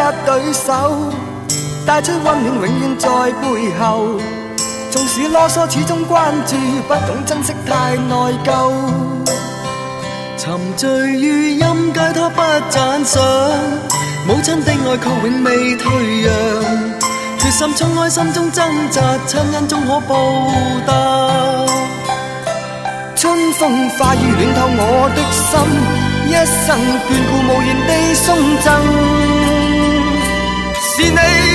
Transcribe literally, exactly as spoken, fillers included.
对手，带出温暖永远在背后。纵使啰嗦，始终关注，不懂珍惜太内疚。 沉醉于音阶，他不赞赏。母亲的爱却永未退让，决心冲开心中挣扎，亲恩终可报答。 春风化雨暖透我的心，一生眷顾无言地送赠，是你。